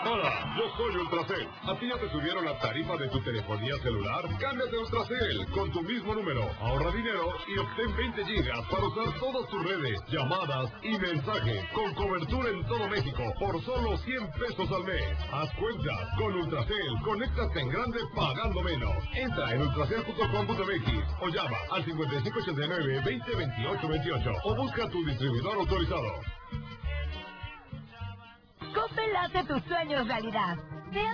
Hola, yo soy Ultracel. ¿A ti ya te subieron la tarifa de tu telefonía celular? Cámbiate a Ultracel con tu mismo número. Ahorra dinero y obtén 20 gigas para usar todas tus redes, llamadas y mensajes con cobertura en todo México por solo 100 pesos al mes. Haz cuenta, con Ultracel, conéctate en grande pagando menos. Entra en ultracel.com.mx o llama al 5589-202828 o busca tu distribuidor autorizado. Coppel hace tus sueños realidad.